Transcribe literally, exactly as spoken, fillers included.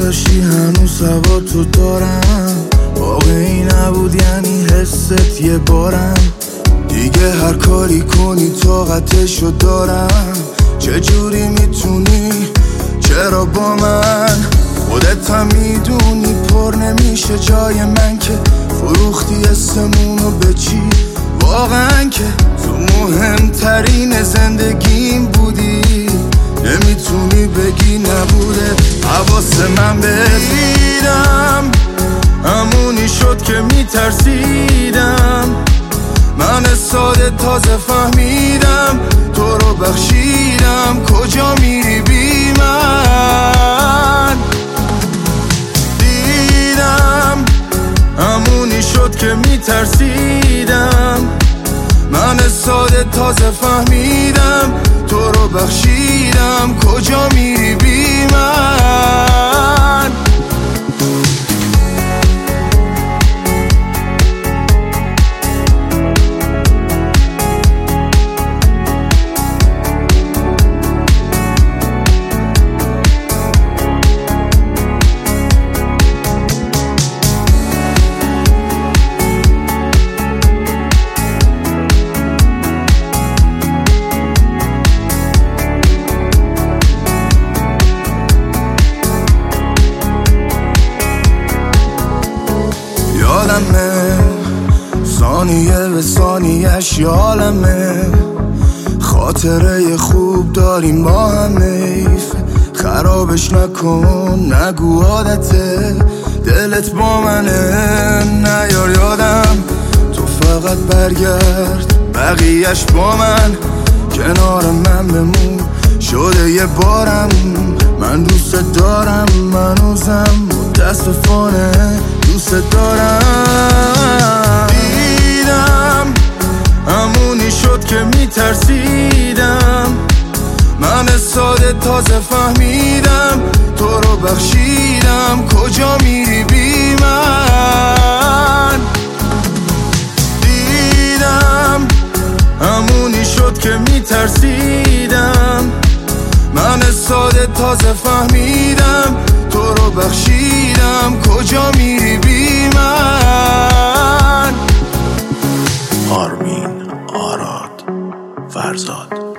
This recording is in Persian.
نداشتی هنوز هوا تو دارم، واقعی نبود یعنی حست یه بارم. دیگه هر کاری کنی طاقتشو دارم. چجوری میتونی چرا با من؟ خودت هم میدونی پر نمیشه جای من که فروختی اسمونو به چی؟ واقعا که تو مهمترین زندگیم بودی، نمیتونی بگی نبوده. حواس من بدیدم همونی شد که میترسیدم. من ساده تازه فهمیدم تو رو بخشیدم. کجا میری بی من؟ دیدم همونی شد که میترسیدم. من ساده تازه فهمیدم تو رو بخشیدم. کجا میری بی من؟ یادمه ثانیه به ثانیه‌اش یالمه، خاطره خوب داریم با هم، حیف خرابش نکن نگو عادته دلت با منه. نیار یادم تو فقط برگرد بقیهش با من، کنار من بمون شده یه بارم. من دوست دارم منوزم متاسفانه دوست دارم. دیدم همونی شد که میترسیدم. من ساده تازه فهمیدم تو رو بخشیدم. کجا میری بی من؟ دیدم همونی شد که میترسیدم. من ساده تازه فهمیدم تو رو بخشیدم. کجا میری بی من؟ آرمین آراد فرزاد.